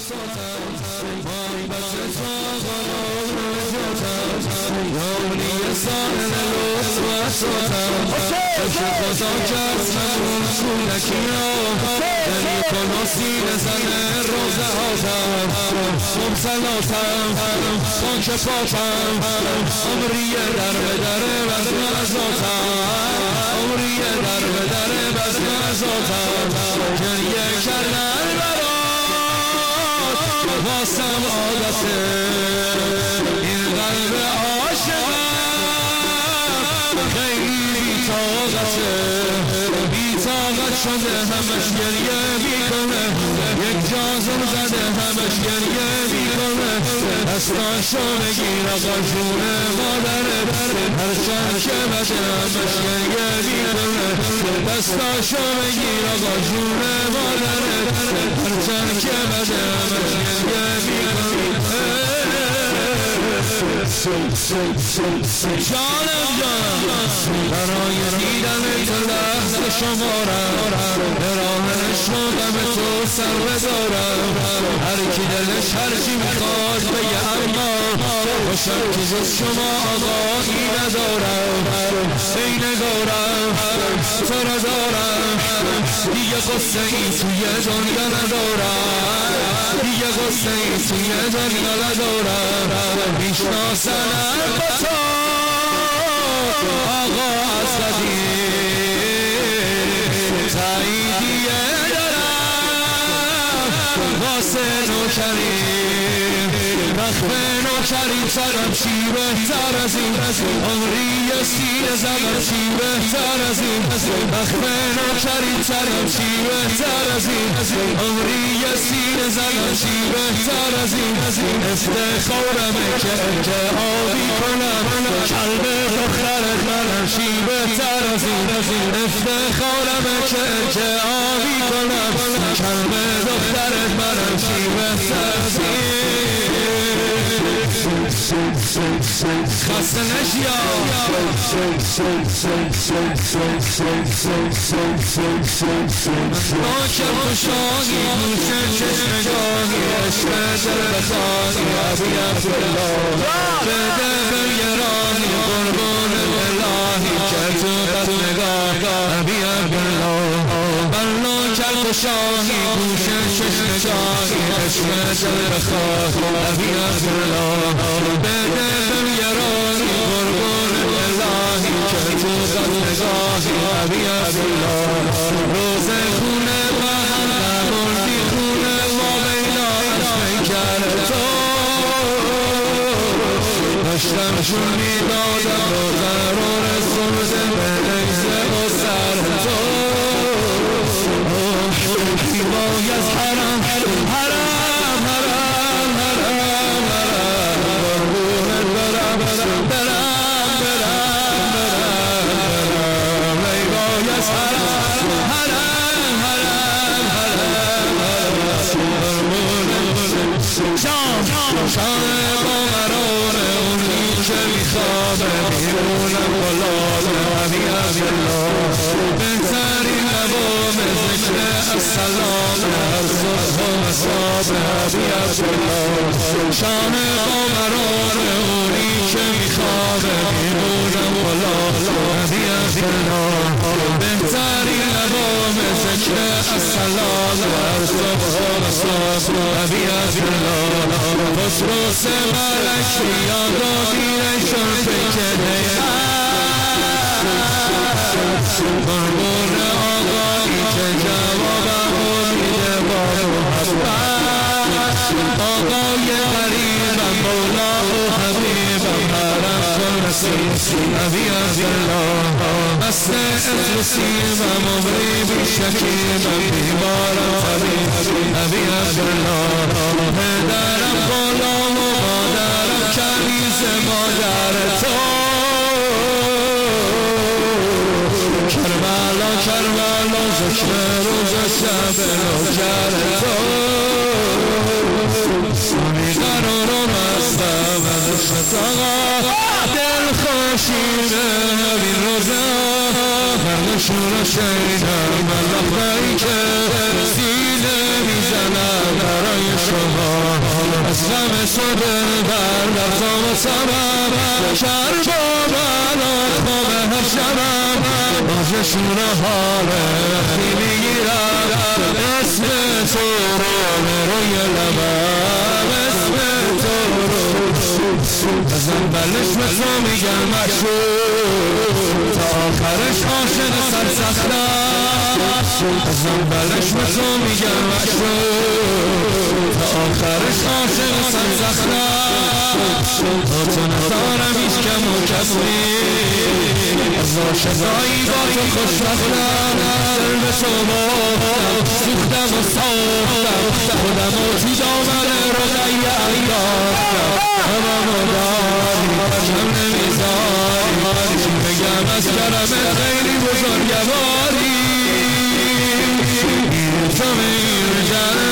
بساتم محبت تو قرار نجاتم یاری ساحل لطف و اساتم چشم خدا کرد همون کودکی را دلی کن و سینه زنه روزه هاتم مبتلاتم خاک پاتم عمری در به در بزم ازاتم عمری در به در بزم ازاتم گریه کردن برات واسم عادته این قلب عاشقم خیلی بی‌طاقته بی‌طاقت شده همش گریه میکنه یک جا زل زده همش گریه میکنه دستاشو بگیر آقا جون مادرت هرچند که بده همش گریه میکنه دستاشو بگیر آقا جون مادرت هرچند که بده همش گریه میکنه جانم برای دیدن تو لحظه شمارم به راه عشقم تو سر بذارم هر کی دلش هرچی میخواد بگه اما باشم که جز شما آقایی ندارم ای نگارم تو ندارم دیگه قصه ای توی دنیا ندارم دیگه قصه ای توی دنیا ندارم میشناسنم با تو آقا اسدی تاییدیه دارم واسه نوکریم رخم نوکریم سرم چی بهتر از این عمری سینه زدم چی بهتر از این رخم نوکریم سرم چی بهتر از این عمری سینه زدم چی بهتر از این افتخارمه که ارتعابی کنم قلب دخترت منم چی بهتر از این افتخارمه که ارتعابی کنم قلب دخترت منم چی بهتر از خسته نشیا ناکر خوشانی گوشه چشم جانی عشق دل بخانی ابی عبدالله بده بگرانی قربان الهی که تو بد نگاه ابی عبدالله ناکر خوشانی گوشه چشم جانی عشق دل بخانی ابی عبدالله بده بگرانی قربان الهی که تو بد نگاه ابی عبدالله روز خونه بهم نبردی خونه ما بینا از پیکر تو داشتم چون میدادم روزه رو رسونده به نیزه و سر تو دیوای از حرم حرم حرم حرم حرم قربونت برم برم برم برم لیوای از حرم حرم حرم حرم شان قمران اونی که میخوابه بیرونم بلاده ابی عبدالله بهترین مقام ذکر السلام هر صبح و مساب ابی عبدالله شان قمران اونی که میخوابه بیرونم بلاده ابی عبدالله بهترین مقام ذکر السلام هر صبح و مساب ابی عبدالله خسروس ملک بیاد و دیرشون بکنه قربون آقایی که جوابم و میده با محبت آقای غریبم مولا و حبیبم حرم کنسی ابی عبدالله مست اخلصیمم عمری بیشکیمم بیمارم طبیب ابی عبدالله پدرم غلام و مادرم کنیز مادر تو کربلا کربلا ذکر روز شب نوکر تو سونی قرار و مستم عشقت آقا دل خوشیده این روزه فرنشون رو شیدم من لحظه‌ای که سینه میزنم برای شما دلبر لفظام و سبب شرب و بلات خواب هر شبم آجشون حال وقتی میگیرم اسم تو رو روی لبم اسم تو رو بزن بلش به تو میگم مشروع تا آخرش عاشق سرسختم بزن بلش به تو میگم مشروع تا آخرش عاشق سرسختم با تو ندارم هیچ کم و کسری از عاشقایی با تو خوشبختم دل به تو باختم سوختم و ساختم خودم و تو دامن رقیه انداختم همم و داری کم نمیذاری چی بگم از کرمت خیلی بزرگواری تو میرجن